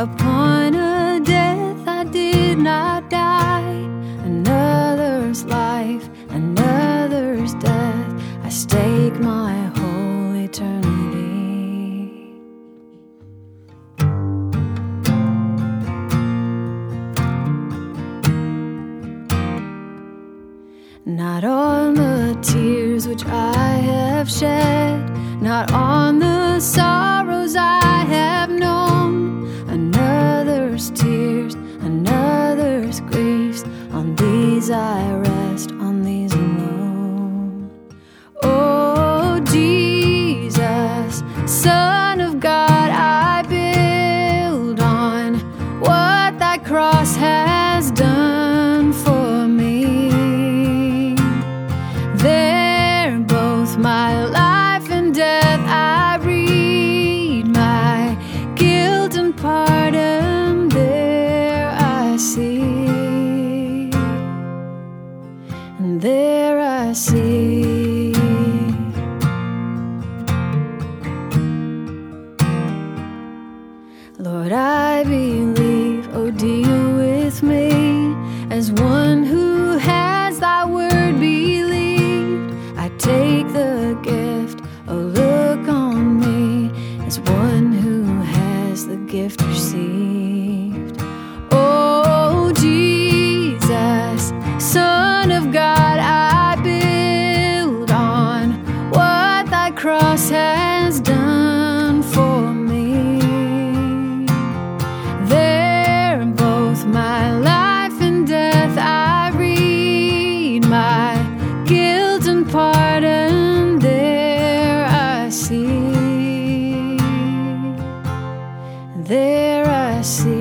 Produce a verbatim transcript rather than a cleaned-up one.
Upon a death I did not die, another's life, another's death, I stake my whole eternity. Not on the tears which I have shed, not on the sorrows I have known, another's tears, another's griefs, on these I rest, on these alone. Oh Jesus, Son of God, I build on what thy cross has done for me. There both my life and death I read, my guilt and pardon there I see, and there I see. Lord, I believe, oh deal with me as one who has thy word believed. I take the gift, oh look on me as one who has the gift received. Oh Jesus, Son of God, I build on what thy cross has done for me. There both my life and death I read, my guilt and pardon there I see, there I see.